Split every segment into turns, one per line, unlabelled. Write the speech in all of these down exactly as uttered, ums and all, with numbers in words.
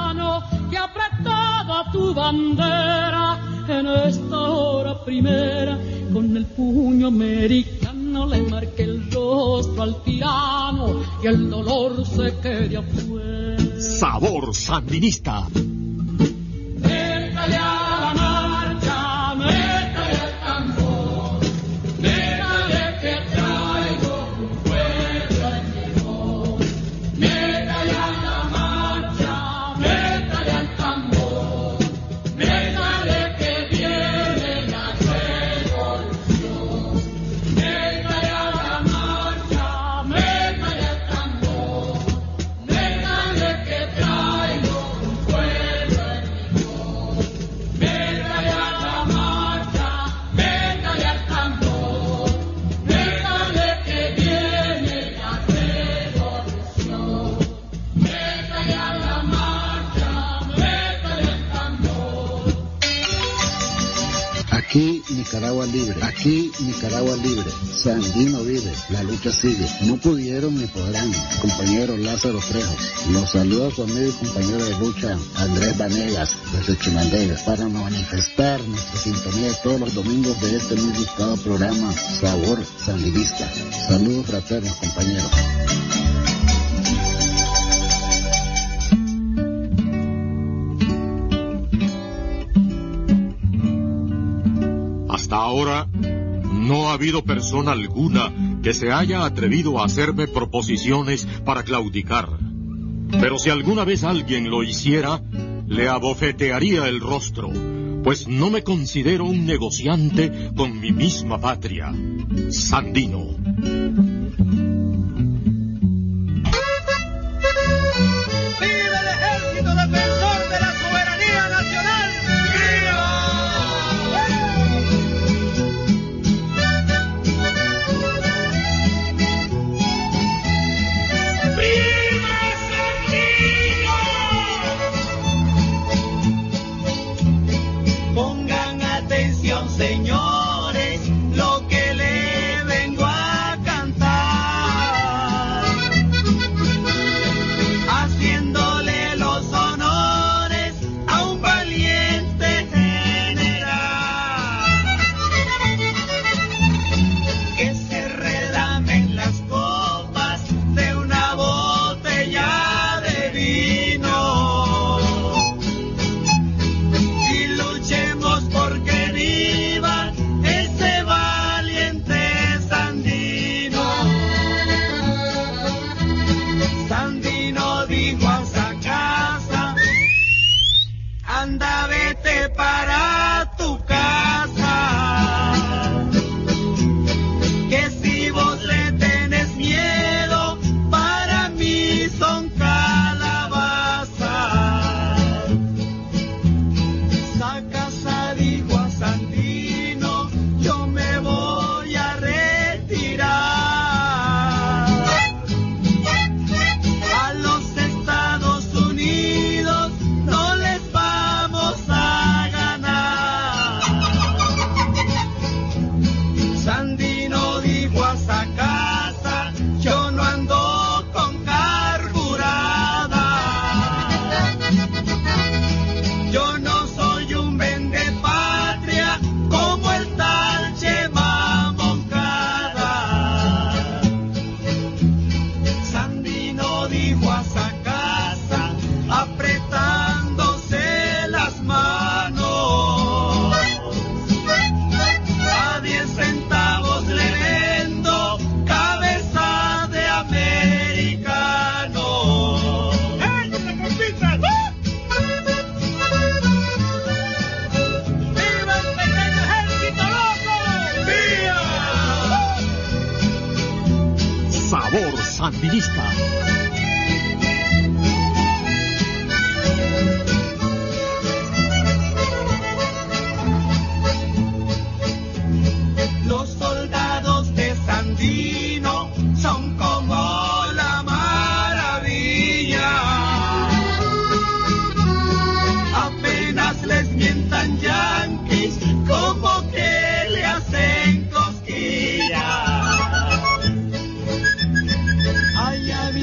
mano que apretada tu bandera en esta hora primera, con el puño americano le marqué el rostro al tirano y el dolor se quede afuera.
Sabor sandinista.
Métale a la marcha, métale al tambor, métale que traigo un pueblo mejor. Métale a la marcha, métale al tambor, métale que viene la revolución. Métale a la marcha, métale al tambor, métale que traigo un pueblo mejor. Métale a la marcha, métale al tambor, métale que viene la revolución. Métale a la marcha, métale al tambor.
Aquí Nicaragua libre, aquí Nicaragua libre, Sandino vive, la lucha sigue, no pudieron ni podrán, compañero Lázaro Frejos, los saluda su amigo y compañero de lucha Andrés Vanegas, desde Chinandega, para manifestar nuestra sintonía todos los domingos de este muy gustado programa Sabor Sandinista. Saludos fraternos, compañeros.
Hasta ahora, no ha habido persona alguna que se haya atrevido a hacerme proposiciones para claudicar. Pero si alguna vez alguien lo hiciera, le abofetearía el rostro, pues no me considero un negociante con mi misma patria. Sandino.
¡Viva el ejército defensor de la soberanía nacional!
Pongan atención, señores, lo que le vengo a cantar, haciéndole los honores a un valiente general, que se redamen las copas de una botella de vino y luchemos porque viva ese valiente Sandino. Sandino dijo a esa casa: anda, vete para tu casa, que si vos le tenés miedo, para mí son calabazas. Esa casa dijo a Sandino: yo me voy a retirar a los Estados Unidos, no les vamos a ganar. Sandino dijo a esa casa: yo no ando con carburada, yo no soy un vendepatria como el tal Chema Moncada. Sandino dijo a esa casa, apretándose las manos: a diez centavos le vendo cabeza de americano. ¡Ey, la compita! ¡Viva el pequeño ejército loco! ¡Viva!
Sabor sandinista.
Los soldados de Sandino son como la maravilla, apenas les mientan yanquis, como que le hacen cosquillas. Allá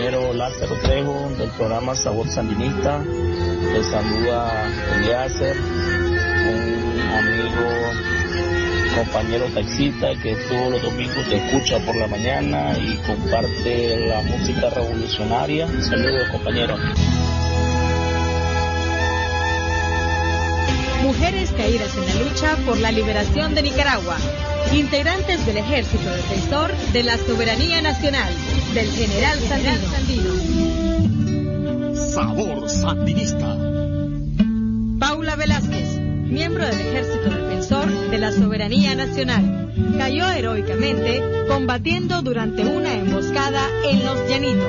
compañero Lázaro Trejo del programa Sabor Sandinista. Les saluda Eliezer, un amigo, compañero taxista que todos los domingos te escucha por la mañana y comparte la música revolucionaria. Saludos, compañero.
Mujeres caídas en la lucha por la liberación de Nicaragua, integrantes del Ejército Defensor de la Soberanía Nacional, del General Sandino.
Sabor Sandinista.
Paula Velázquez, miembro del Ejército Defensor de la Soberanía Nacional, cayó heroicamente combatiendo durante una emboscada en Los Llanitos.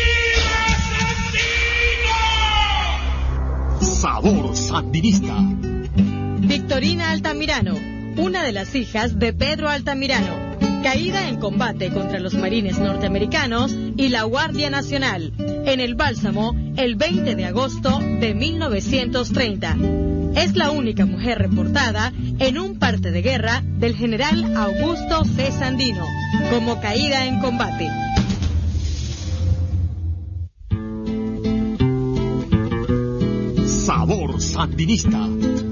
Sabor Sandinista.
Victorina Altamirano, una de las hijas de Pedro Altamirano, caída en combate contra los marines norteamericanos y la Guardia Nacional, en el Bálsamo el veinte de agosto de mil novecientos treinta. Es la única mujer reportada en un parte de guerra del general Augusto C. Sandino, como caída en combate.
Sabor Sandinista.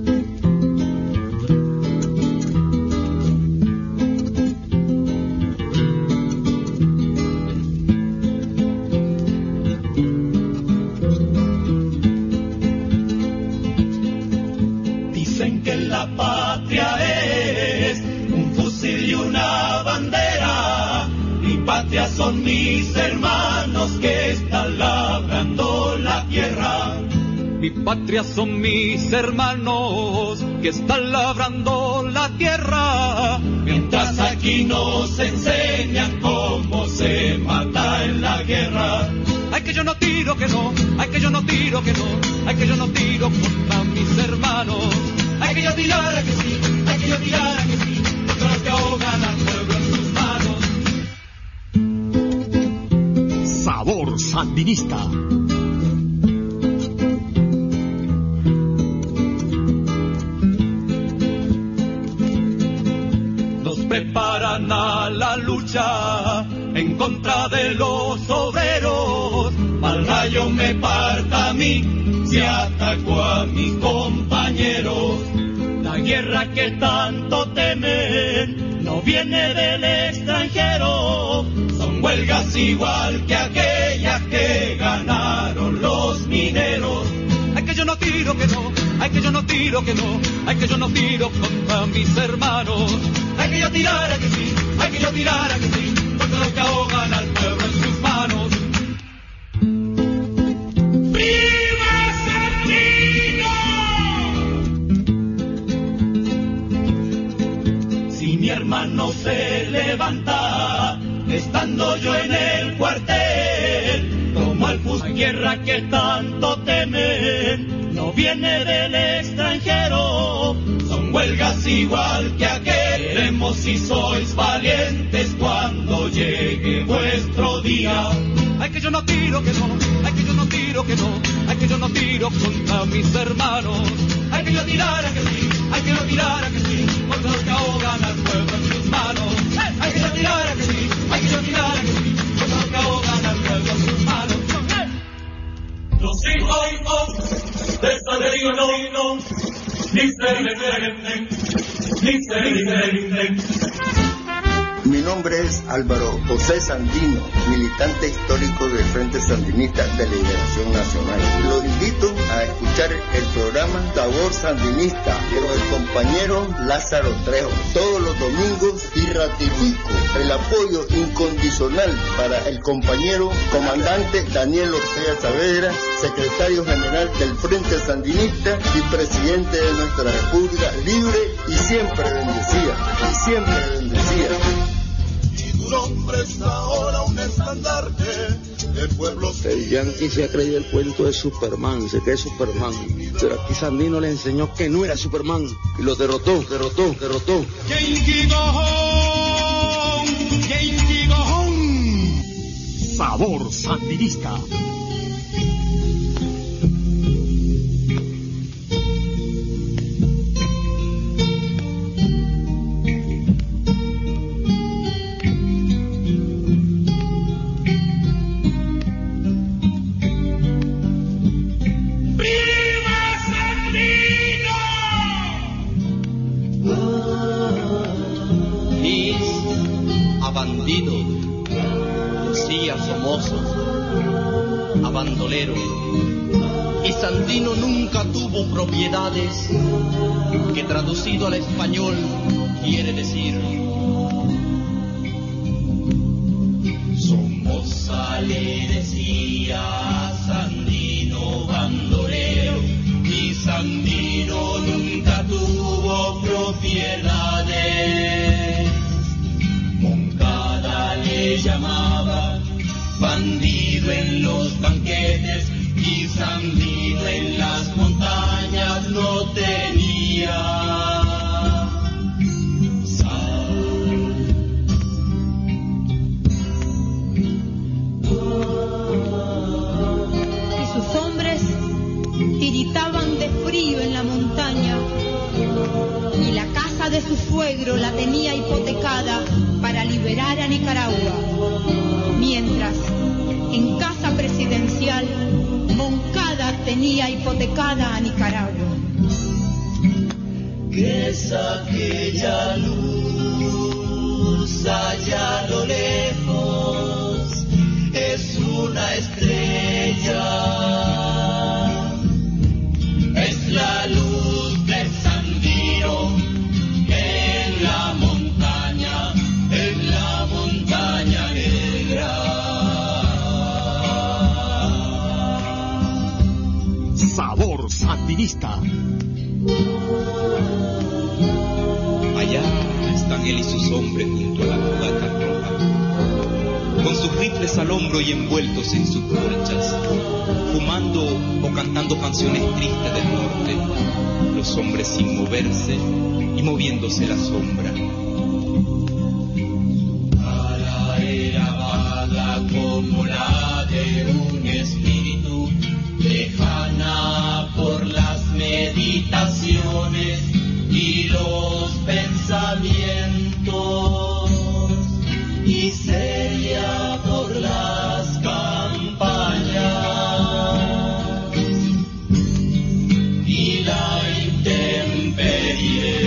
Dicen que la patria es un fusil y una bandera. Mi patria son mis hermanos que están labrando la tierra.
Mi patria son mis hermanos que están labrando la tierra.
Mientras aquí nos enseñan cómo se mata en la guerra.
Ay, que yo no tiro, que no, ay, que yo no tiro, que no, ay, que yo no tiro contra mis hermanos.
Ay, que yo tirara que sí, ay, que yo tirara que sí, contra los que ahogan al pueblo en sus manos.
Sabor Sandinista.
Preparan a la lucha en contra de los obreros. Mal rayo me parta a mí si ataco a mis compañeros. La guerra que tanto temen no viene del extranjero. Son huelgas igual que aquellas que ganaron los mineros.
Ay, que yo no tiro, que no, ay, que yo no tiro, que no, ay, que yo no tiro contra mis hermanos.
Hay que yo tirara que sí, hay que yo tirara que sí, contra los que ahogan al pueblo en sus manos. ¡Viva Sandino! Si mi hermano se levanta, estando yo en el cuartel, tomo el fusil. Guerra que tanto temen, no viene del extranjero. Son huelgas igual que aquel. Veremos si sois valientes cuando llegue vuestro día.
Ay, que yo no tiro, que no, ay, que yo no tiro, que no, ay, que yo no tiro contra mis hermanos.
Hay que yo tirara que sí, hay que yo tirara que sí, contra los que ahogan al pueblo en sus manos. Hay que yo tirara que sí, hay que yo tirara que sí, contra los que ahogan al pueblo en sus manos. Los hijos de Sandino, ni se rinden, ni se rinden.
Mi nombre es Álvaro José Sandino, militante histórico del Frente Sandinista de Liberación Nacional. Los invito a escuchar el programa Sabor Sandinista con el compañero Lázaro Trejo todos los domingos y ratifico el apoyo incondicional para el compañero comandante Daniel Ortega Saavedra, secretario general del Frente Sandinista y presidente de nuestra República libre y siempre bendecida, y siempre bendecida.
Nombre es ahora un estandarte de pueblos.
El Yankee se ha creído el cuento de Superman, se cree Superman, pero aquí Sandino le enseñó que no era Superman y lo derrotó, derrotó, derrotó.
Sabor Sandinista.
bandolero. Y Sandino nunca tuvo propiedades, que traducido al español quiere decir: Somoza le decía a Sandino bandolero, y Sandino nunca tuvo propiedades. Moncada le llamaba bandido en los banquetes, y Sandino en las montañas no tenía sal.
Y sus hombres tiritaban de frío en la montaña, y la casa de su suegro la tenía hipotecada para liberar a Nicaragua, mientras en casa presidencial Moncada tenía hipotecada a Nicaragua.
¿Qué es aquella luz allá a lo lejos? Es una estrella, es la luz de Sandino en la montaña, en la montaña negra.
Sabor sandinista.
Allá están él y sus hombres junto a la fogata roja, con sus rifles al hombro y envueltos en sus colchas, fumando o cantando canciones tristes del norte, los hombres sin moverse y moviéndose la sombra.
Cara era vaga como la de un espíritu, lejana por las meditaciones y los pensamientos, y seria por las campañas y la intemperie.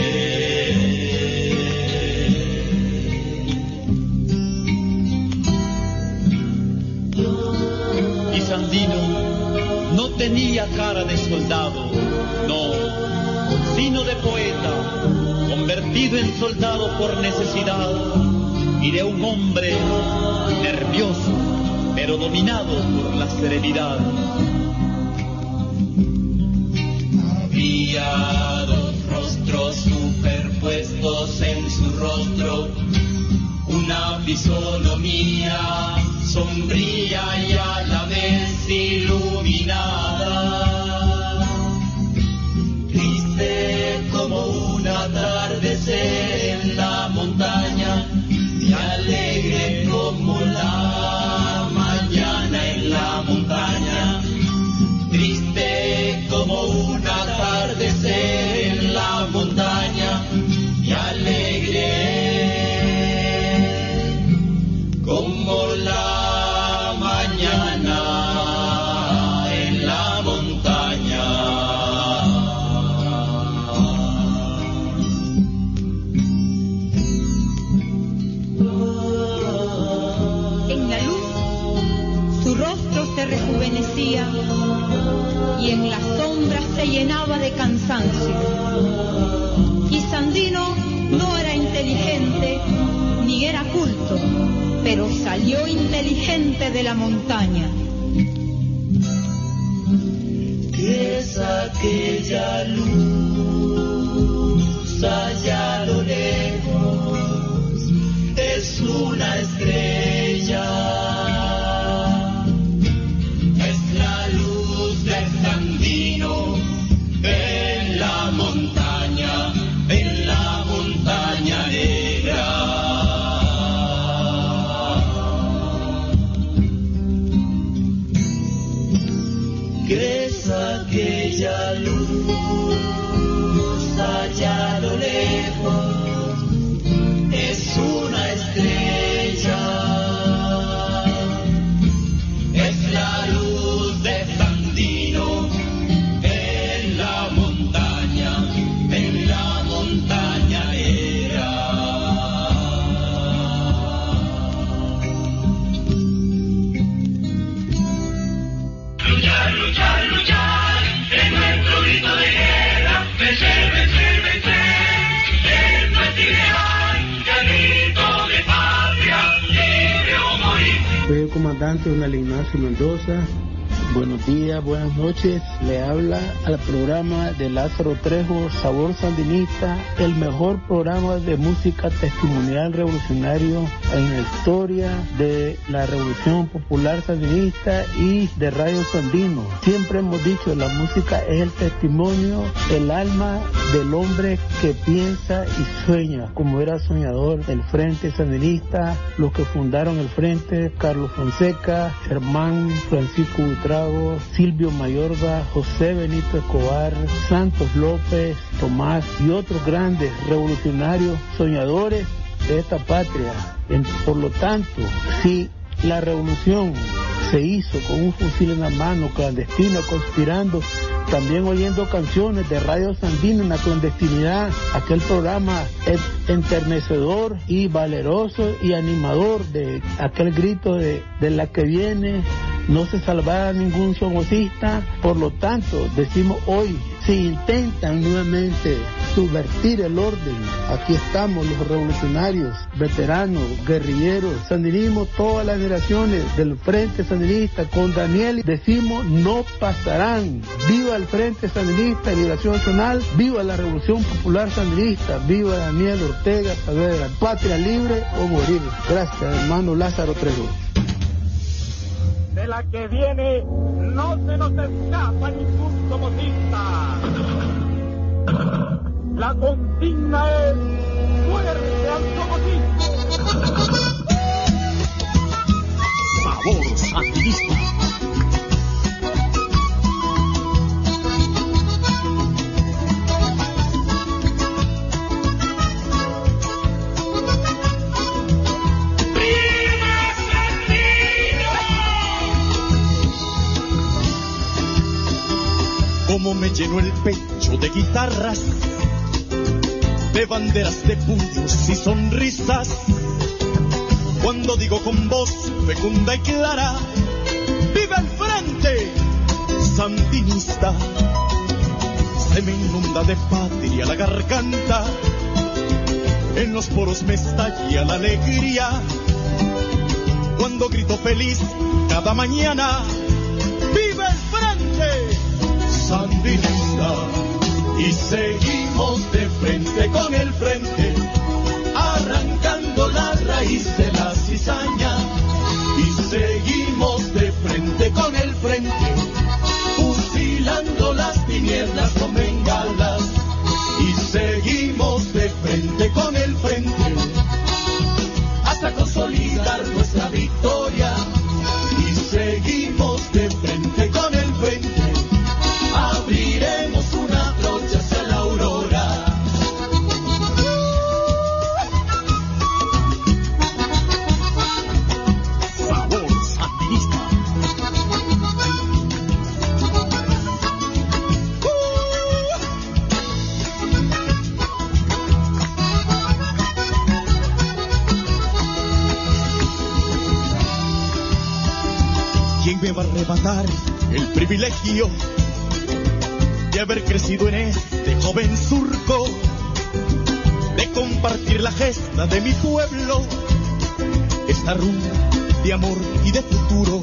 Y Sandino no tenía cara de soldado, no, sino de poeta, convertido en soldado por necesidad, y de un hombre nervioso, pero dominado por la serenidad.
Había dos rostros superpuestos en su rostro, una fisonomía sombría y a la vez iluminada, triste como un atardecer en la montaña y alegre como la mañana en la montaña, triste como un atardecer en la montaña y alegre como la mañana en la montaña.
En la luz su rostro se rejuvenecía y en la sombra se llenaba de cansancio. Y Sandino no era inteligente ni era culto, pero salió inteligente de la montaña.
¿Qué es aquella luz allá a lo lejos? Es una estrella, es la luz de Sandino en la montaña, en la montaña negra. ¿Qué es aquella luz allá a lo lejos? Es una estrella, es la luz de Sandino en la montaña, en la montaña negra.
comandante Donald Ignacio Mendoza.
Buenos días, buenas noches. Le habla al programa de Lázaro Trejo, Sabor Sandinista, el mejor programa de música testimonial revolucionario en la historia de la Revolución Popular Sandinista y de Radio Sandino. Siempre hemos dicho, la música es el testimonio, el alma del hombre que piensa y sueña, como era soñador el Frente Sandinista, los que fundaron el Frente, Carlos Fonseca, Germán Francisco Buitrago, Silvio Mayorga, José Benito Escobar, Santos López, Tomás y otros grandes revolucionarios soñadores de esta patria. En, por lo tanto, si la revolución se hizo con un fusil en la mano, clandestino, conspirando, también oyendo canciones de Radio Sandino en la clandestinidad, aquel programa enternecedor y valeroso y animador de aquel grito de, de la que viene, no se salvará ningún somocista. Por lo tanto, decimos hoy, si intentan nuevamente subvertir el orden, aquí estamos los revolucionarios, veteranos, guerrilleros, sandinismo, todas las generaciones del Frente Sandinista, con Daniel decimos no pasarán. Viva el Frente Sandinista de Liberación Nacional, viva la Revolución Popular Sandinista, viva Daniel Ortega Saavedra, patria libre o morir. Gracias, hermano Lázaro Trejo.
De la que viene no se nos escapa ningún somocista. La consigna es muerte al somocismo.
Sabor Sandinista.
Como me llenó el pecho de guitarras, de banderas, de puños y sonrisas, cuando digo con voz fecunda y clara, ¡viva el Frente Sandinista! Se me inunda de patria la garganta, en los poros me estalla la alegría, cuando grito feliz cada mañana, ¡viva el Frente Sandinista! Y seguimos de frente con el frente, arrancando la raíz de la cizaña. Y seguimos de frente con el frente, fusilando las tinieblas con bengalas. Y seguimos de frente con el frente, hasta consolidar nuestra victoria. Y seguimos de frente con el frente, abriremos una trocha hacia la aurora.
Sabor Sandinista.
¿Quién me va a arrebatar el privilegio de haber crecido en este joven surco, de compartir la gesta de mi pueblo, esta rumba de amor y de futuro?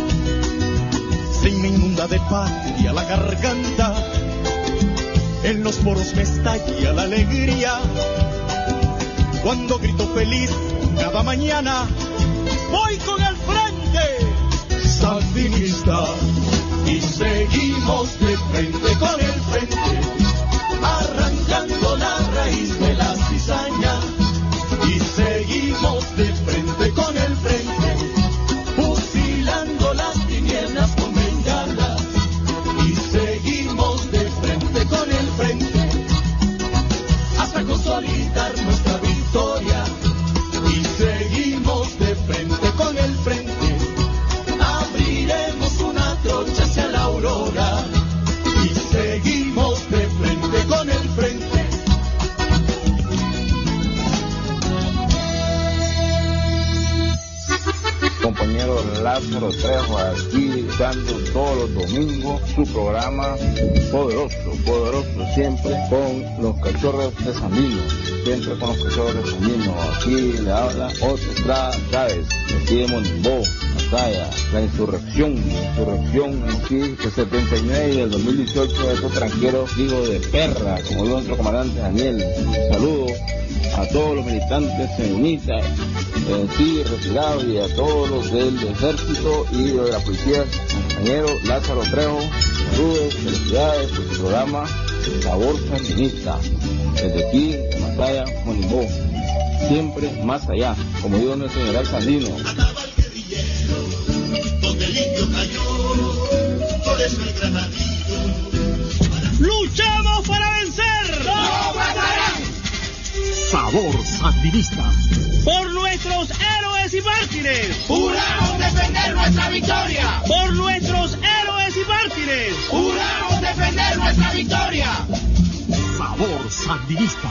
Se me inunda de patria la garganta, en los poros me estalla la alegría, cuando grito feliz cada mañana, voy con el Frente Sandinista. Y seguimos de frente con el frente, arrancando la raíz de la cizaña. Y seguimos de frente con el frente, fusilando las tinieblas con bengalas. Y seguimos de frente con el frente, hasta consolidar nuestra victoria. Y seguimos de frente con el frente, abriremos una trocha hacia la aurora. Y seguimos de frente con el frente.
Compañero
Lázaro Trejo, aquí dando todos los domingos su programa poderoso, poderoso siempre con los cachorros de Sandino, siempre con los cachorros de Sandino. Aquí le habla Otto Estrada Chávez, aquí de Monimbó, Masaya, la insurrección, insurrección aquí de setenta y nueve y del dos mil dieciocho de estos tranqueros hijos de perra, como dijo nuestro comandante Daniel. Saludos a todos los militantes sandinistas, en sí retirados, y a todos los del ejército y de la policía. Compañero Lázaro Trejo, saludos, felicidades por su programa Sabor Sandinista, desde aquí, Masaya, Monimbó, siempre más allá, como dijo nuestro general Sandino.
¡Luchamos para vencer! ¡No matarán!
Sabor Sandinista.
Por nuestros héroes y mártires.
¡Juramos defender nuestra victoria!
Por nuestros héroes y mártires.
¡Juramos defender nuestra victoria!
Sabor Sandinista.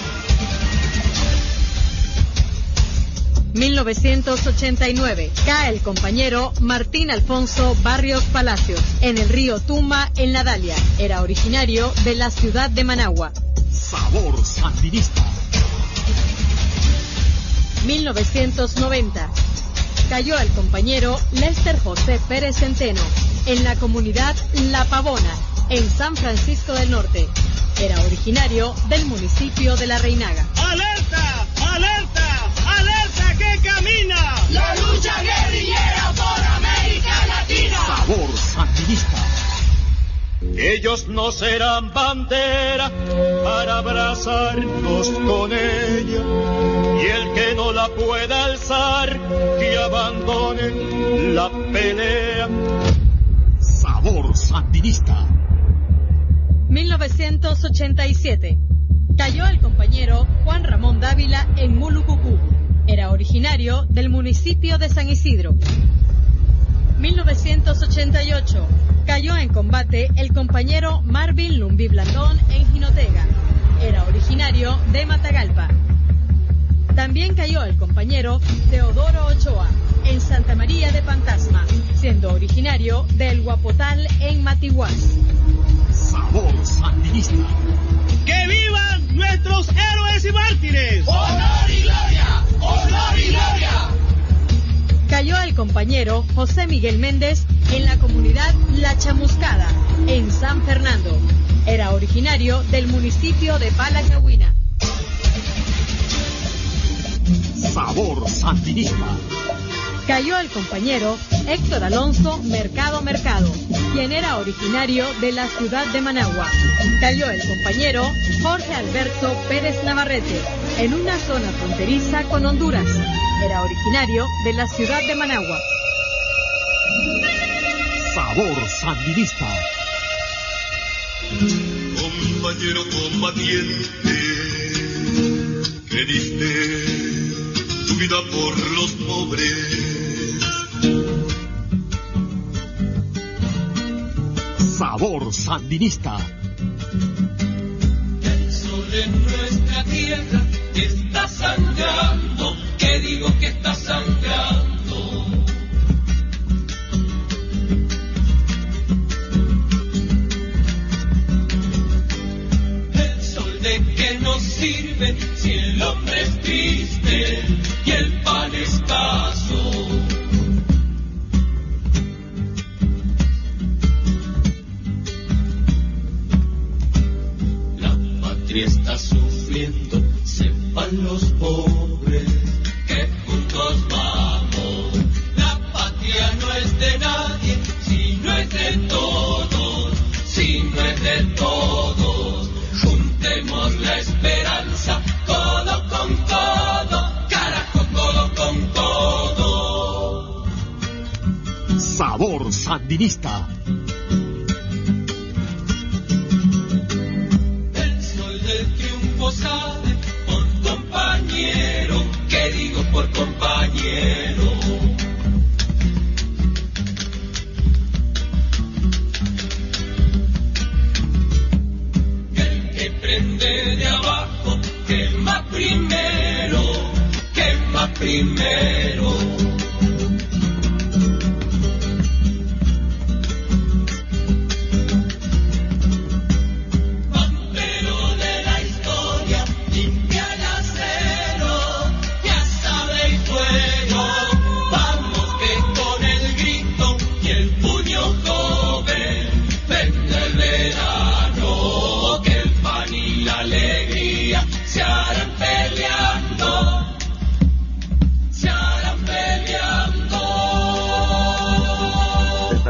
mil novecientos ochenta y nueve. Cae el compañero Martín Alfonso Barrios Palacios en el río Tuma, en la Dalia. Era originario de la ciudad de Managua.
Sabor Sandinista.
mil novecientos noventa. Cayó el compañero Lester José Pérez Centeno en la comunidad La Pavona, en San Francisco del Norte. Era originario del municipio de La Reinaga.
¡Alerta! ¡Alerta! ¡Alerta que camina!
¡La lucha guerrillera por América Latina!
Sabor Sandinista.
Ellos no serán bandera para abrazarnos con ella, y el que no la pueda alzar, que abandone la pelea.
Sabor Sandinista.
mil novecientos ochenta y siete. Cayó el compañero Juan Ramón Dávila en Mulucucú. Era originario del municipio de San Isidro. mil novecientos ochenta y ocho. Cayó en combate el compañero Marvin Lumbi Blandón en Jinotega. Era originario de Matagalpa. También cayó el compañero Teodoro Ochoa en Santa María de Pantasma, siendo originario del Guapotal en Matiguás.
Sabor Sandinista.
¡Que vivan nuestros héroes y mártires!
¡Honor y gloria! ¡Honor y gloria!
Cayó el compañero José Miguel Méndez en la comunidad La Chamuscada, en San Fernando. Era originario del municipio de Palacahuina.
Sabor Sandinista.
Cayó el compañero Héctor Alonso Mercado Mercado, quien era originario de la ciudad de Managua. Cayó el compañero Jorge Alberto Pérez Navarrete en una zona fronteriza con Honduras. Era originario de la ciudad de Managua.
Sabor Sandinista.
Compañero combatiente, que diste tu vida por los pobres.
Sabor Sandinista.
El sol en nuestra tierra está sangrando, que digo que está sangrando. El sol de qué nos sirve si el hombre es triste y el pan escaso. La patria está sufriendo, sepan los pobres que juntos vamos. La patria no es de nadie, si no es de todos, si no es de todos. Juntemos la esperanza, codo con codo, carajo, codo con codo.
Sabor Sandinista.
El sol del triunfo sale por compañero, ¿qué digo por compañero? El que prende de abajo, quema primero, quema primero.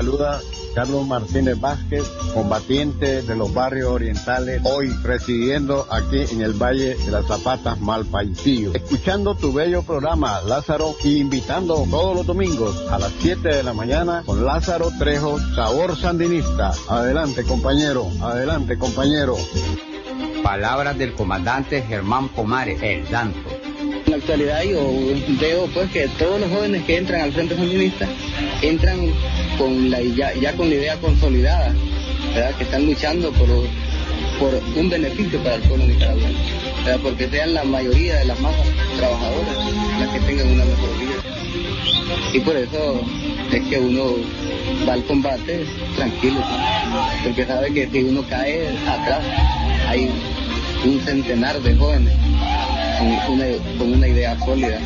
saluda Carlos Martínez Vázquez, combatiente de los barrios orientales, hoy residiendo aquí en el Valle de las Zapatas, Malpaisillo. Escuchando tu bello programa, Lázaro, y invitando todos los domingos a las siete de la mañana con Lázaro Trejo, Sabor Sandinista. Adelante, compañero, adelante, compañero.
Palabras del comandante Germán Pomares, el Santo.
En la actualidad yo veo pues que todos los jóvenes que entran al Frente Sandinista entran con la ya, ya con la idea consolidada, ¿verdad? Que están luchando por, por un beneficio para el pueblo nicaragüense, ¿verdad? Porque sean la mayoría de las masas trabajadoras las que tengan una mejor vida. Y por eso es que uno va al combate tranquilo, porque sabe que si uno cae atrás hay un centenar de jóvenes con una, con una idea sólida.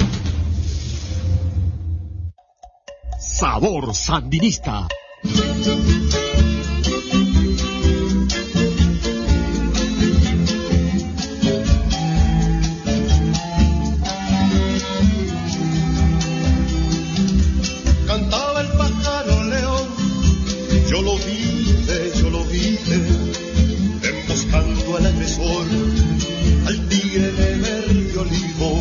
Sabor Sandinista.
Cantaba el pájaro león, yo lo vi, yo lo vi, emboscando al agresor, al tigre de verde olivo.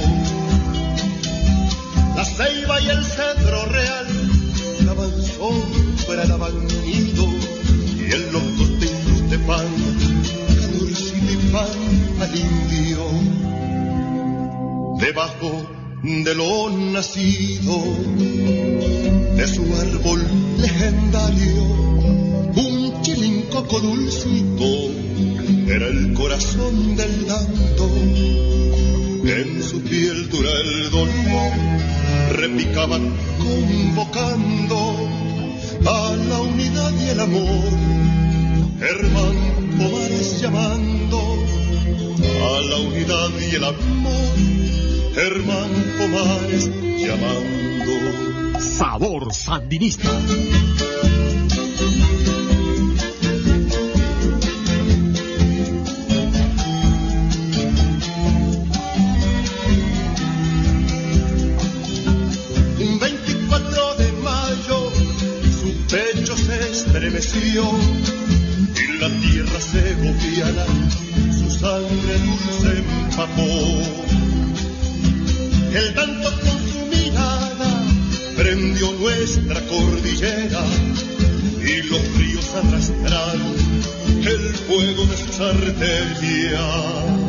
La ceiba y el cedro real daban sombra, daban nido, y el loco de pan, calorcito y pan al indio. Debajo de lo nacido, de su árbol legendario, un chilincoco dulcito era el corazón del dando. En su piel dura el dolor repicaba convocando a la unidad y el amor. Germán Pomares llamando a la unidad y el amor. Germán Pomares llamando.
Sabor Sandinista.
Estremeció y la tierra segoviana su sangre dulce empapó. El tanto con su mirada prendió nuestra cordillera y los ríos arrastraron el fuego de sus arterias.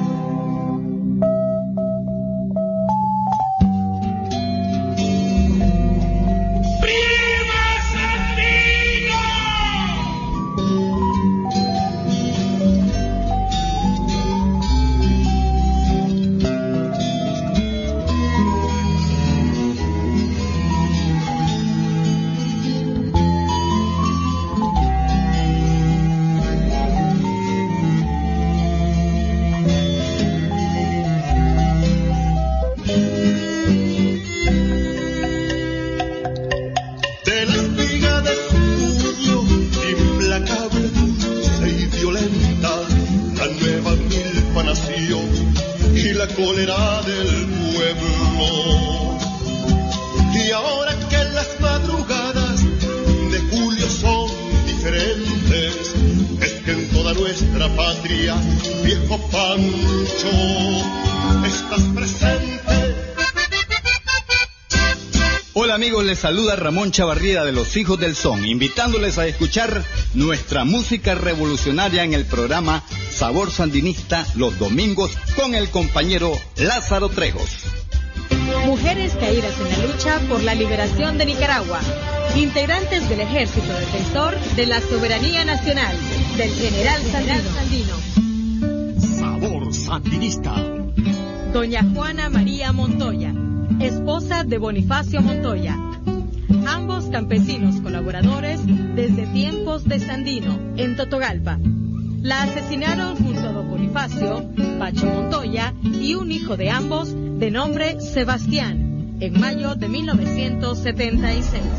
Les saluda Ramón Chavarría de Los Hijos del Son, invitándoles a escuchar nuestra música revolucionaria en el programa Sabor Sandinista los domingos con el compañero Lázaro Trejos.
Mujeres caídas en la lucha por la liberación de Nicaragua, integrantes del Ejército Defensor de la Soberanía Nacional, del General Sandino.
Sabor Sandinista.
Doña Juana María Montoya, esposa de Bonifacio Montoya. Ambos campesinos colaboradores desde tiempos de Sandino, en Totogalpa. La asesinaron junto a don Bonifacio, Pacho Montoya y un hijo de ambos de nombre Sebastián, en mayo de mil novecientos setenta y seis.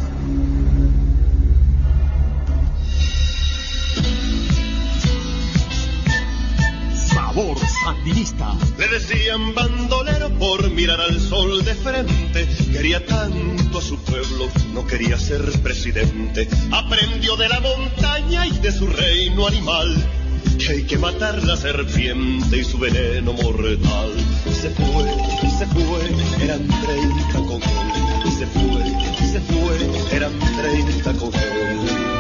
Sabor Sandinista.
Le decían bandolero por mirar al sol de frente, quería tanto tanto a su pueblo, no quería ser presidente. Aprendió de la montaña y de su reino animal, que hay que matar la serpiente y su veneno mortal. Se fue, se fue, eran treinta con él. Se fue, se fue, eran treinta con él.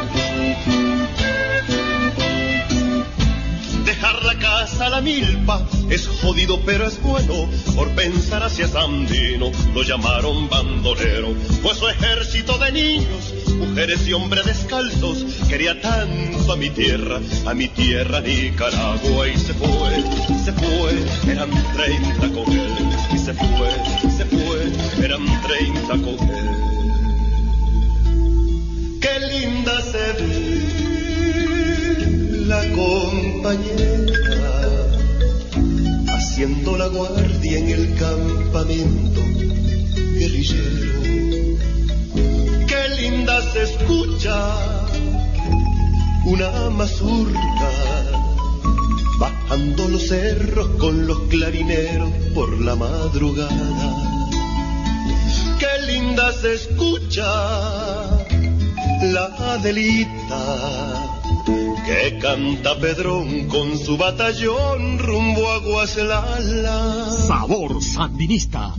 Dejar la casa a la milpa es jodido pero es bueno. Por pensar hacia Sandino lo llamaron bandolero. Fue su ejército de niños, mujeres y hombres descalzos. Quería tanto a mi tierra, a mi tierra Nicaragua. Y se fue, se fue, eran treinta con él. Y se fue, se fue, eran treinta con él. Qué linda se ve la compañera, haciendo la guardia en el campamento guerrillero. Qué linda se escucha una mazurca, bajando los cerros con los clarineros por la madrugada. Qué linda se escucha la Adelita, que canta Pedrón con su batallón rumbo a Guaslala.
Sabor Sandinista.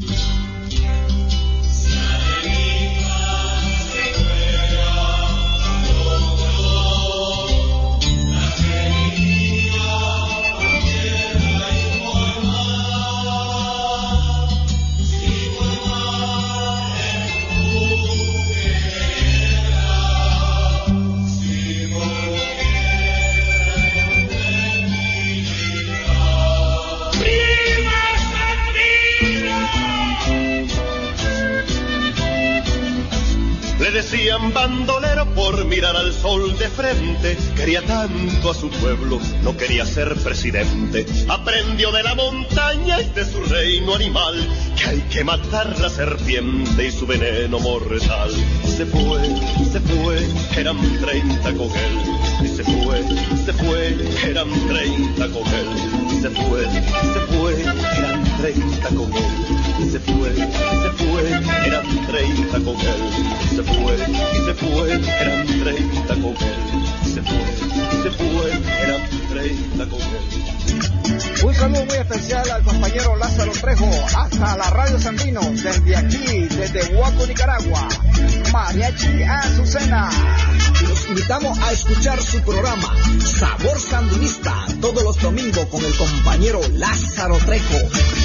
Decían bandolero por mirar al sol de frente. Quería tanto a su pueblo, no quería ser presidente. Aprendió de la montaña y de su reino animal, que hay que matar la serpiente y su veneno mortal. Se fue, se fue, eran treinta con él. Y se fue, se fue, eran treinta con él. Y se fue, se fue, eran treinta con él. Y se fue, se fue, eran treinta con él. Y se fue, y se fue, eran treinta con él. Y se fue, y se fue, eran treinta con él.
Un saludo muy especial al compañero Lázaro Trejo, hasta la Radio Sandino, desde aquí, desde Huaco, Nicaragua. Mariachi Azucena.
Y los invitamos a escuchar su programa Sabor Sandinista todos los domingos con el compañero Lázaro Trejo.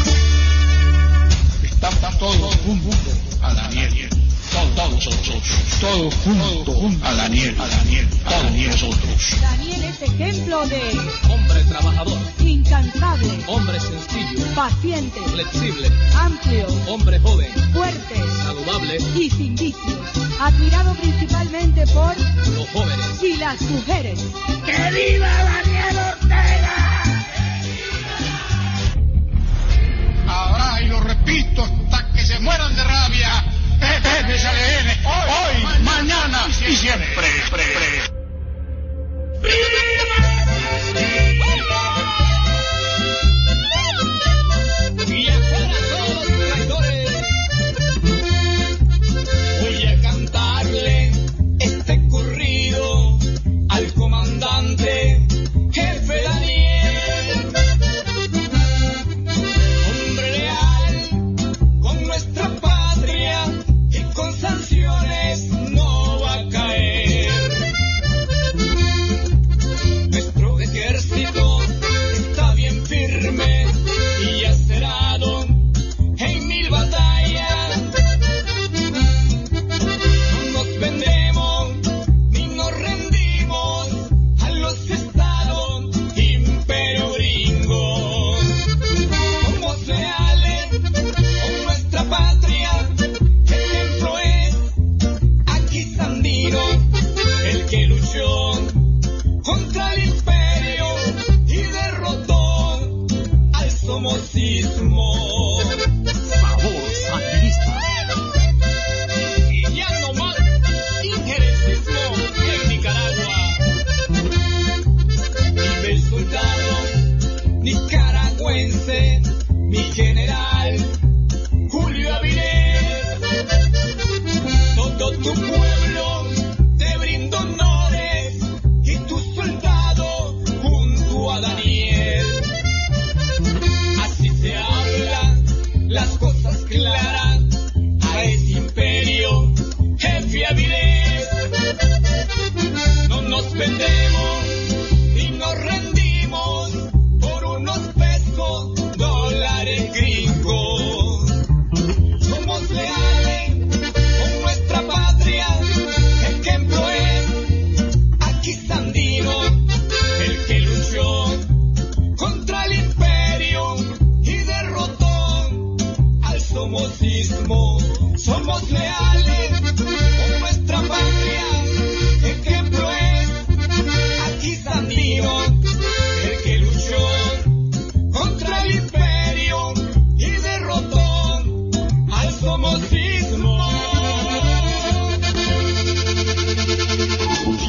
Estamos todos juntos a Daniel. Todos nosotros, todos juntos a Daniel, a Daniel, a Daniel nosotros.
Daniel es ejemplo de
hombre trabajador,
incansable,
hombre sencillo,
paciente,
flexible,
amplio,
hombre joven,
fuerte,
saludable
y sin vicios. Admirado principalmente por
los jóvenes
y las mujeres.
¡Que viva Daniel Ortega!
Ahora, y lo repito hasta que se mueran de rabia, P P S L N, hoy, hoy, mañana y siempre. Pre, pre.
Y afuera todos los traidores, voy a cantarle este corrido al comandante jefe Daniel, hombre leal con nuestra patria, con sanciones no va a caer.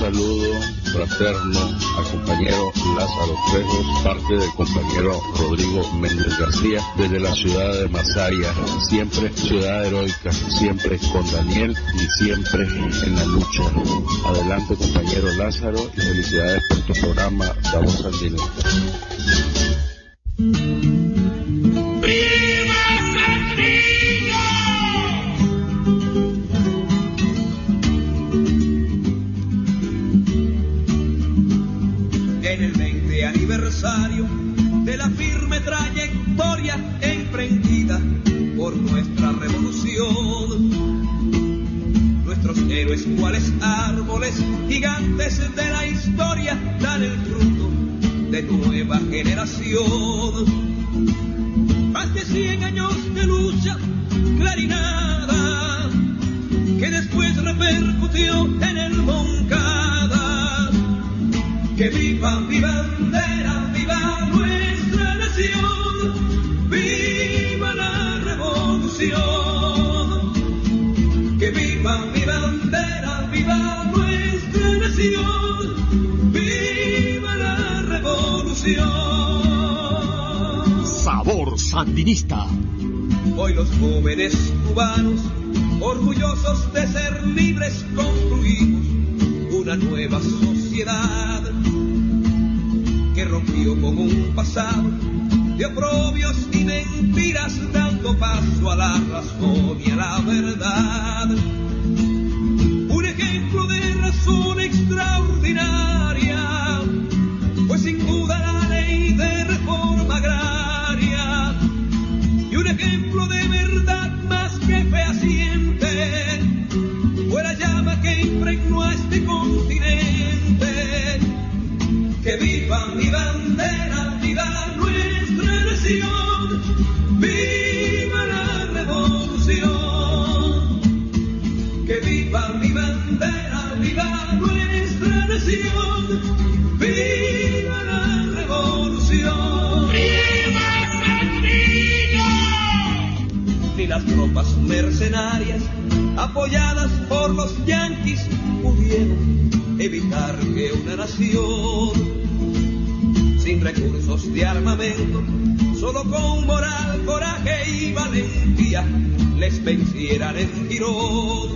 saludo fraterno al compañero Lázaro Trejos, parte del compañero Rodrigo Méndez García, desde la ciudad de Masaya, siempre ciudad heroica, siempre con Daniel y siempre en la lucha. Adelante, compañero Lázaro, y felicidades por tu programa Sabor Sandinista.
En el veinte aniversario de la firme trayectoria emprendida por nuestra revolución, nuestros héroes cuales árboles gigantes de la historia dan el fruto de nueva generación. Más de cien años de lucha clarinada que después repercutió en el Moncada. Que viva mi bandera, viva nuestra nación, viva la revolución. Que viva mi bandera, viva nuestra nación, viva la revolución.
Sabor Sandinista.
Hoy los jóvenes cubanos, orgullosos de ser libres, construimos una nueva sociedad que rompió con un pasado de oprobios y mentiras, dando paso a la razón y a la verdad. Un ejemplo de razón extraordinaria, pues sin duda la ley de reforma agraria, y un ejemplo de verdad más que fehaciente, fue la llama que impregnó a este continente. Que viva mi bandera, viva nuestra nación, viva la revolución. Que viva mi bandera, viva nuestra nación, viva la revolución. ¡Viva Sandino! Ni las tropas mercenarias apoyadas por los yanquis pudieron evitar que una nación sin recursos de armamento, solo con moral, coraje y valentía, les vencieran en Girón.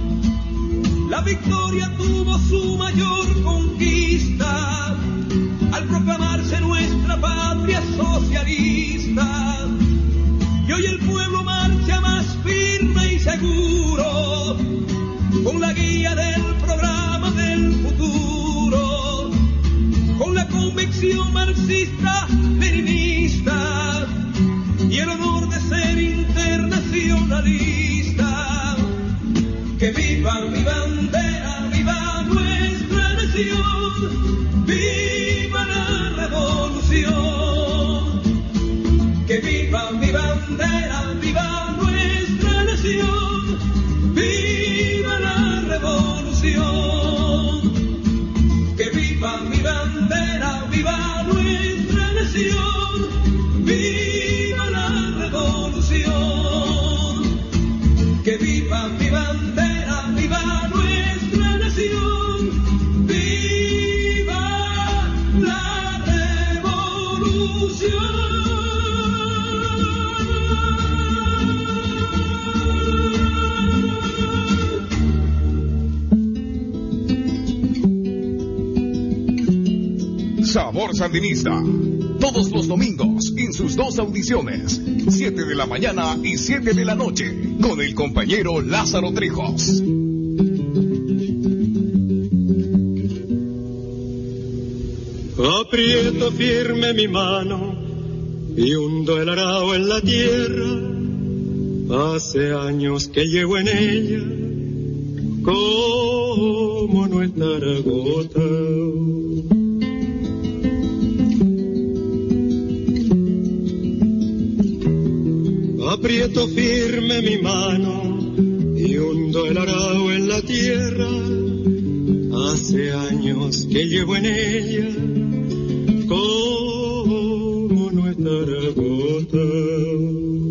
La victoria tuvo su mayor conquista al proclamarse nuestra patria socialista. Y hoy el pueblo marcha más firme y seguro, con la guía del programa del futuro, con la convicción marxista-leninista y el honor de ser internacionalista. Que viva mi bandera, viva nuestra nación, viva la revolución. Que viva mi bandera, viva nuestra nación, viva la revolución. Que viva mi bandera, viva nuestra nación, viva la revolución. Que viva mi bandera, viva nuestra nación, viva la revolución.
Sabor Sandinista, todos los domingos en sus dos audiciones, siete de la mañana y siete de la noche, con el compañero Lázaro Trejos.
Aprieto firme mi mano y hundo el arao en la tierra. Hace años que llevo en ella, como nuestra gota. Aprieto firme mi mano y hundo el arao en la tierra. Hace años que llevo en ella, como nuestra gota.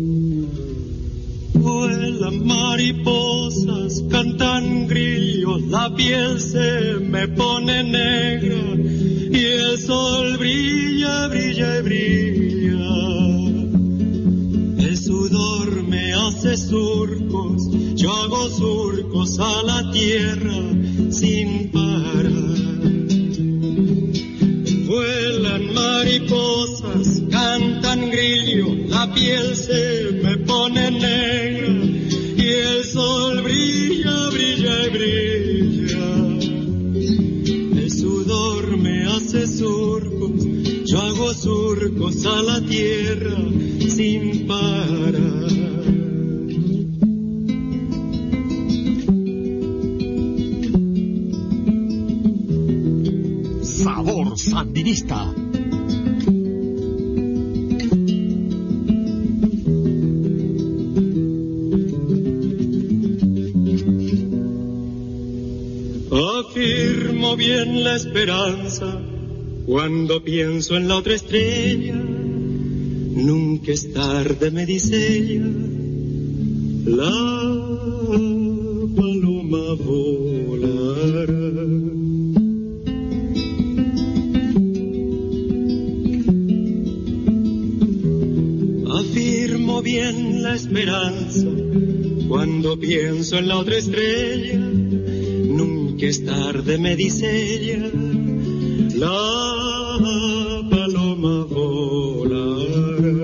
Vuelan mariposas, cantan grillos la piel se me pone negra y el sol brilla, brilla y brilla. El sudor me hace surcos, yo hago surcos a la tierra sin parar. Vuelan mariposas, cantan grillo, la piel se me pone negra y el sol brilla, brilla y brilla. El sudor me hace surcos, yo hago surcos a la tierra sin parar.
Sabor Sandinista.
Afirmo bien la esperanza cuando pienso en la otra estrella. Nunca es tarde, me dice ella, la paloma volará. Afirmo bien la esperanza cuando pienso en la otra estrella. Nunca es tarde, me dice ella, la paloma volará.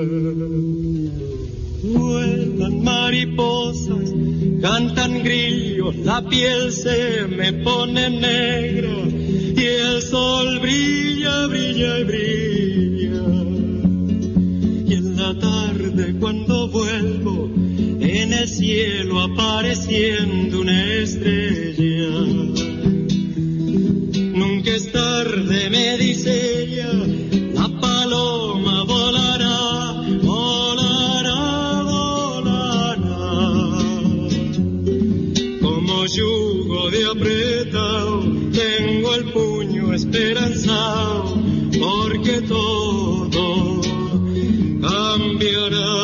Vuelan mariposas, cantan grillos, la piel se me pone negra y el sol brilla, brilla y brilla. Y en la tarde cuando vuelvo, en el cielo apareciendo una estrella. Nunca es tarde, me dice ella, la paloma volará, volará, volará. Como yugo de apretado, tengo el puño esperanzado, porque todo cambiará.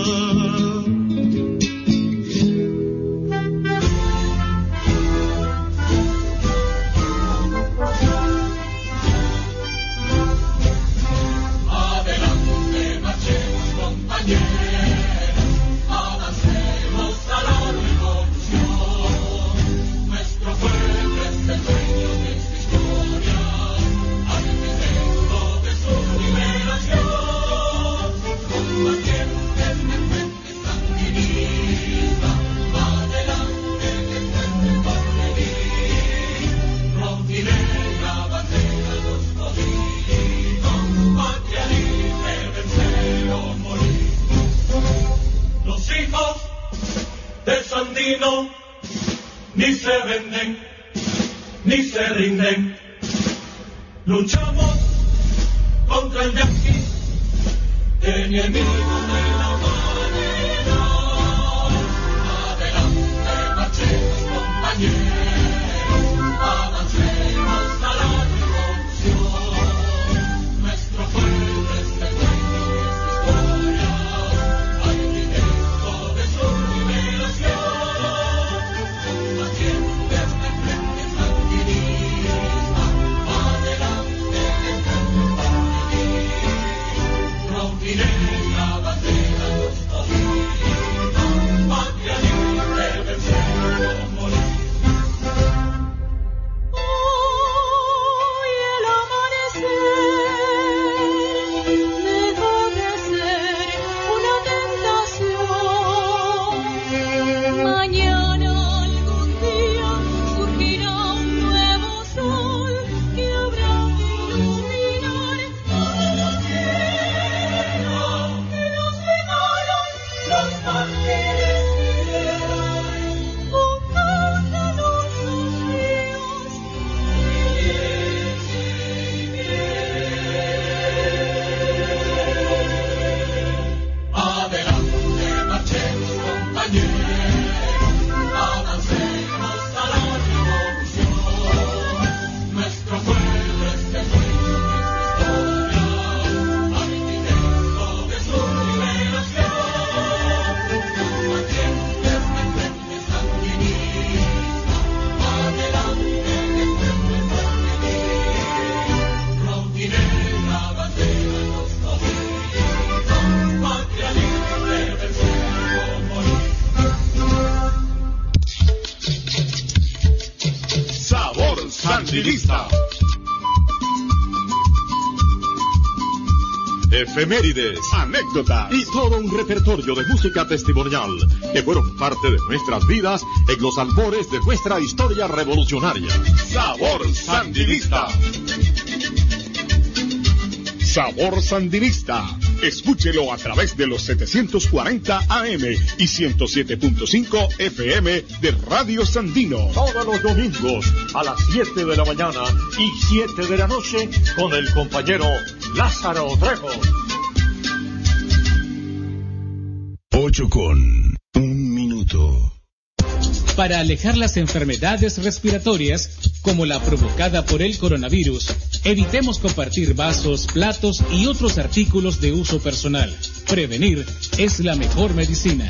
Ni se venden, ni se rinden. Luchamos contra el yanqui, enemigo de la humanidad. Adelante, marchemos, compañeros, avancemos a la revolución. Nuestro pueblo es el dueño de esta historia, arquitecto de su liberación. Rompiré la bandera
Sandinista.
Efemérides,
anécdotas
y todo un repertorio de música testimonial que fueron parte de nuestras vidas en los albores de nuestra historia revolucionaria.
Sabor Sandinista. Sabor Sandinista. Escúchelo a través de los setecientos cuarenta A M y ciento siete punto cinco F M de Radio Sandino.
Todos los domingos a las siete de la mañana y siete de la noche con el compañero Lázaro Trejo.
Ocho con un minuto.
Para alejar las enfermedades respiratorias, como la provocada por el coronavirus, evitemos compartir vasos, platos y otros artículos de uso personal. Prevenir es la mejor medicina.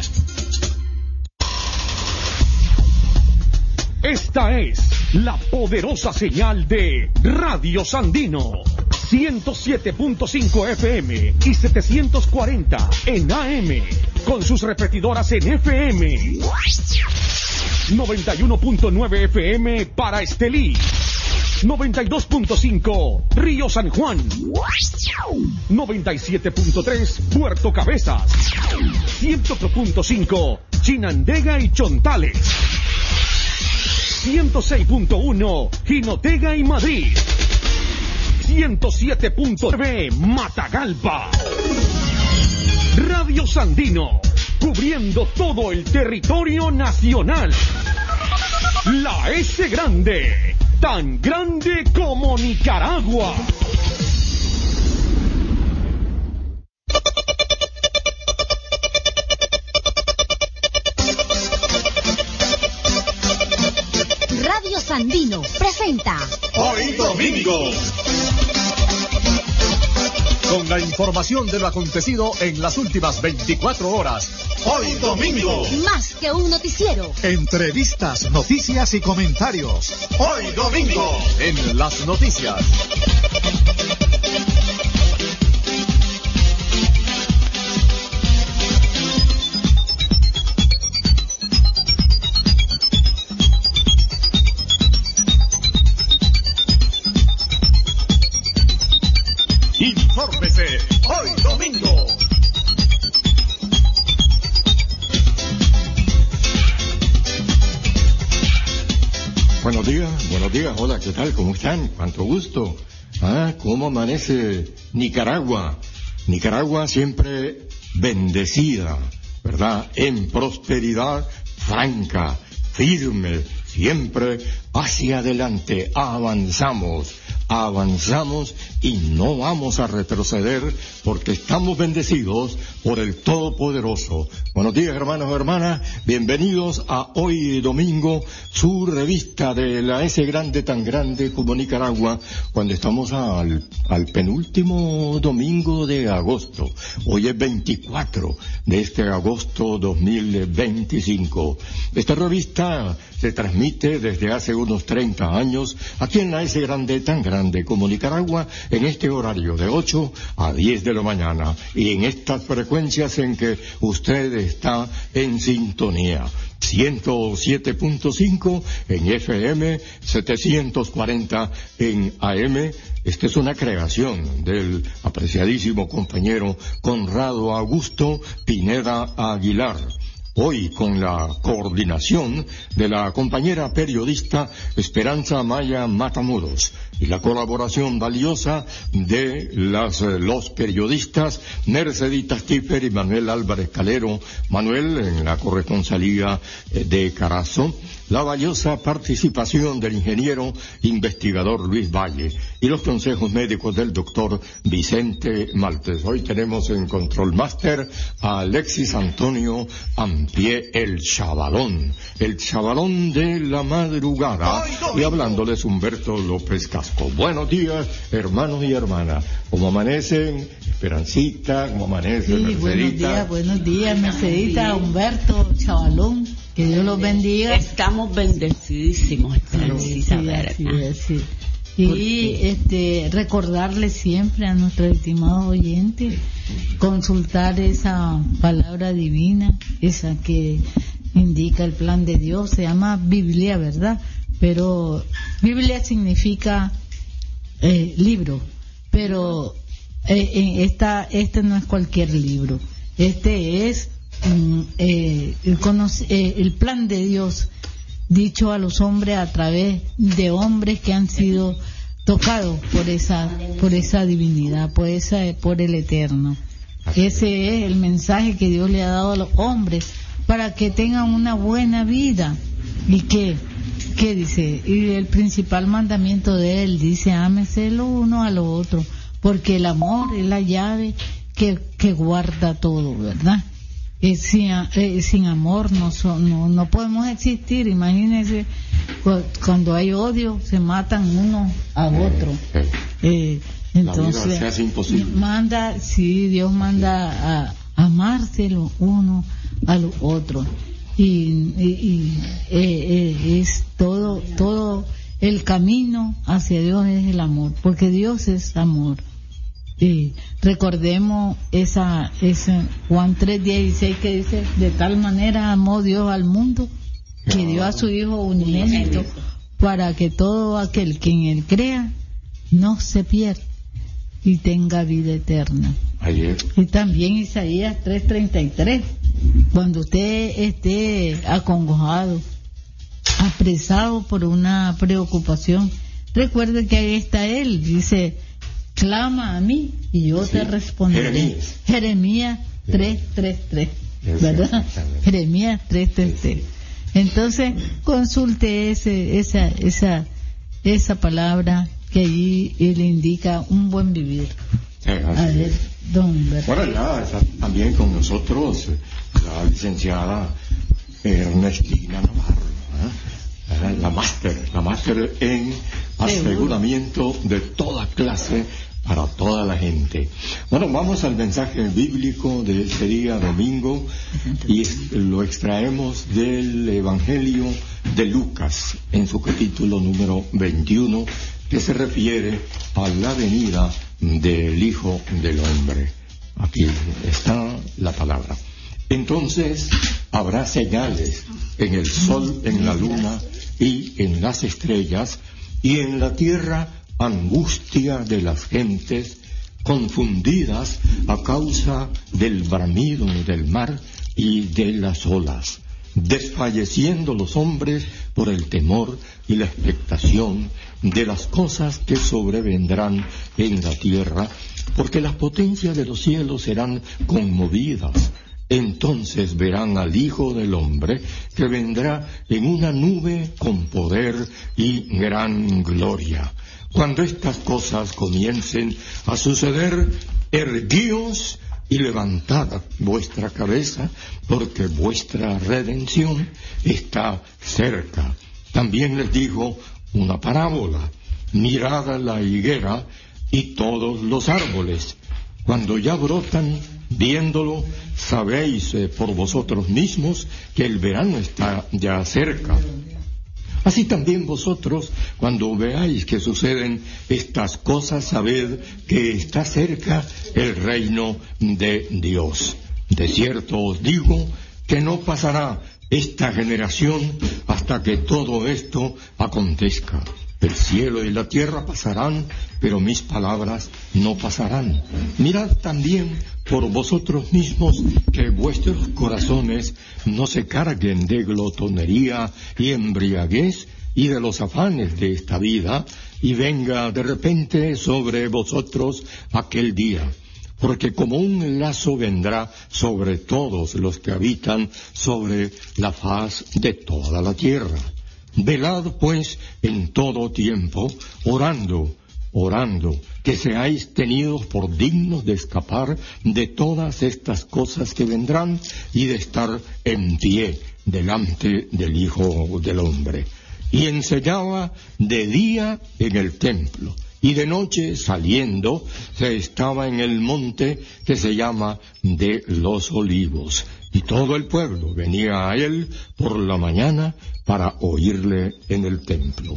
Esta es la poderosa señal de Radio Sandino. ciento siete punto cinco F M y setecientos cuarenta en A M, con sus repetidoras en F M. noventa y uno punto nueve F M para Estelí. noventa y dos punto cinco Río San Juan. noventa y siete punto tres Puerto Cabezas. ciento ocho punto cinco Chinandega y Chontales. ciento seis punto uno Jinotega y Madrid. ciento siete punto nueve Matagalpa. Radio Sandino, cubriendo todo el territorio nacional. La S grande, tan grande como Nicaragua.
Radio Sandino presenta
Hoy Domingo,
con la información de lo acontecido en las últimas veinticuatro horas.
Hoy Domingo,
más que un noticiero.
Entrevistas, noticias y comentarios.
Hoy Domingo,
en las noticias.
Infórmese Hoy Domingo.
Buenos días, buenos días, hola, ¿qué tal? ¿Cómo están? Cuánto gusto. Ah, ¿cómo amanece Nicaragua? Nicaragua siempre bendecida, ¿verdad? En prosperidad franca, firme, siempre hacia adelante, avanzamos. Avanzamos y no vamos a retroceder porque estamos bendecidos por el Todopoderoso. Buenos días, hermanos y hermanas, bienvenidos a Hoy Domingo, su revista de la S grande tan grande como Nicaragua, cuando estamos al, al penúltimo domingo de agosto. Hoy es veinticuatro de este agosto dos mil veinticinco. Esta revista se transmite desde hace unos treinta años aquí en la S grande tan grande como Nicaragua, en este horario de ocho a diez de la mañana y en estas frecuencias en que usted está en sintonía. ciento siete punto cinco en F M, setecientos cuarenta en A M. Esta es una creación del apreciadísimo compañero Conrado Augusto Pineda Aguilar. Hoy con la coordinación de la compañera periodista Esperanza Maya Matamoros y la colaboración valiosa de las, los periodistas Mercedita Stiffer y Manuel Álvarez Calero. Manuel en la corresponsalía de Carazo. La valiosa participación del ingeniero investigador Luis Valle y los consejos médicos del doctor Vicente Maltes. Hoy tenemos en Control Master a Alexis Antonio Ampie, el chavalón, el chavalón de la madrugada, y hablándoles Humberto López Casco. Buenos días, hermanos y hermanas. ¿Cómo amanecen? Esperancita, ¿cómo amanece,
sí,
Mercedita?
Buenos días, buenos días, Mercedita, Humberto, chavalón. Que Dios los bendiga.
Estamos bendecidísimos, Esperancita.
Sí, sí, sí, sí. Y este, recordarles siempre a nuestros estimados oyentes consultar esa palabra divina, esa que indica el plan de Dios, se llama Biblia, ¿verdad? pero Biblia significa eh, libro, pero eh, esta este no es cualquier libro, este es mm, eh, el, conoce, eh, el plan de Dios dicho a los hombres a través de hombres que han sido tocados por esa por esa divinidad, por esa por el Eterno. Ese es el mensaje que Dios le ha dado a los hombres para que tengan una buena vida. Y que, ¿qué dice? Y el principal mandamiento de él dice: ámese lo uno a lo otro, porque el amor es la llave que, que guarda todo, ¿verdad? Eh, sin, eh, sin amor no, son, no no podemos existir. Imagínense, cuando hay odio se matan uno a otro. Eh, entonces
la vida se hace imposible.
Manda, sí, Dios manda a amarse lo uno a lo otro, y, y, y eh, eh, es todo todo el camino hacia Dios es el amor, porque Dios es amor. Y recordemos esa, esa Juan tres dieciséis que dice: de tal manera amó Dios al mundo que dio a su Hijo unigénito, para que todo aquel que en él crea no se pierda y tenga vida eterna.
Ayer.
Y también Isaías tres treinta y tres, cuando usted esté acongojado, apresado por una preocupación, recuerde que ahí está él, dice: clama a mí y yo sí. te responderé. Jeremías, Jeremías tres treinta y tres, ¿verdad? Jeremías tres treinta y tres. Entonces consulte ese, esa esa esa palabra que allí le indica un buen vivir.
Eh,
a ver, don Berto.
Bueno, ya está también con nosotros la licenciada Ernestina Navarro, ¿eh? la máster, la máster en aseguramiento de toda clase para toda la gente. Bueno, vamos al mensaje bíblico de este día domingo, y lo extraemos del Evangelio de Lucas en su capítulo número veintiuno, que se refiere a la venida del Hijo del Hombre. Aquí está la palabra. Entonces habrá señales en el sol, en la luna y en las estrellas, y en la tierra angustia de las gentes, confundidas a causa del bramido del mar y de las olas, desfalleciendo los hombres por el temor y la expectación de las cosas que sobrevendrán en la tierra, porque las potencias de los cielos serán conmovidas. Entonces verán al Hijo del Hombre, que vendrá en una nube con poder y gran gloria. Cuando estas cosas comiencen a suceder, erguíos y levantad vuestra cabeza, porque vuestra redención está cerca. También les digo una parábola: mirad la higuera y todos los árboles. Cuando ya brotan, viéndolo, sabéis eh, por vosotros mismos que el verano está ya cerca. Así también vosotros, cuando veáis que suceden estas cosas, sabed que está cerca el reino de Dios. De cierto os digo que no pasará esta generación hasta que todo esto acontezca. El cielo y la tierra pasarán, pero mis palabras no pasarán. Mirad también por vosotros mismos que vuestros corazones no se carguen de glotonería y embriaguez y de los afanes de esta vida, y venga de repente sobre vosotros aquel día. Porque como un lazo vendrá sobre todos los que habitan sobre la faz de toda la tierra. Velad pues en todo tiempo, orando, orando, que seáis tenidos por dignos de escapar de todas estas cosas que vendrán y de estar en pie delante del Hijo del Hombre. Y enseñaba de día en el templo, y de noche saliendo se estaba en el monte que se llama de los Olivos. Y todo el pueblo venía a él por la mañana para oírle en el templo.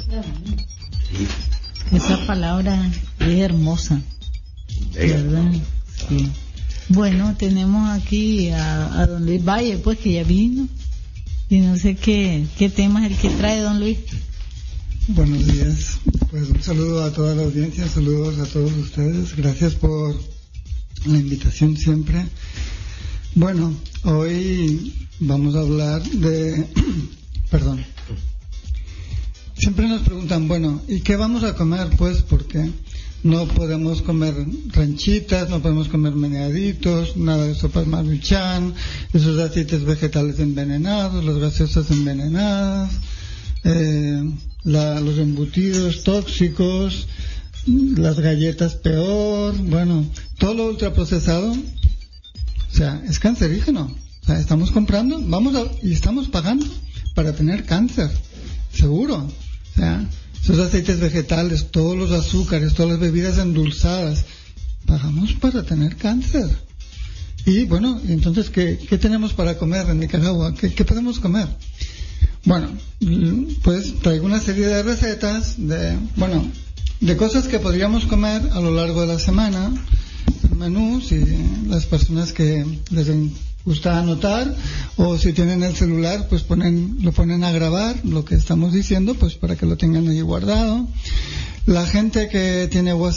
Sí. Esa palabra es hermosa, ¿verdad? Sí. Bueno, tenemos aquí a, a don Luis Valle, pues, que ya vino, y no sé qué, qué tema es el que trae don Luis.
Buenos días. Pues un saludo a toda la audiencia, saludos a todos ustedes. Gracias por la invitación siempre. Bueno, hoy vamos a hablar de... Perdón. Siempre nos preguntan, bueno, ¿y qué vamos a comer? Pues porque no podemos comer ranchitas, no podemos comer meneaditos, nada de sopas maruchan, esos aceites vegetales envenenados, las gaseosas envenenadas, eh, la, los embutidos tóxicos, las galletas peor, bueno, todo lo ultraprocesado, o sea, es cancerígeno. O sea, estamos comprando, vamos a, y estamos pagando para tener cáncer, seguro. O sea, esos aceites vegetales, todos los azúcares, todas las bebidas endulzadas, pagamos para tener cáncer. Y bueno, entonces, ¿qué, qué tenemos para comer en Nicaragua? ¿Qué, qué podemos comer? Bueno, pues traigo una serie de recetas de, bueno, de cosas que podríamos comer a lo largo de la semana, menús, y las personas que les gusta anotar, o si tienen el celular, pues ponen, lo ponen a grabar lo que estamos diciendo, pues para que lo tengan ahí guardado. La gente que tiene WhatsApp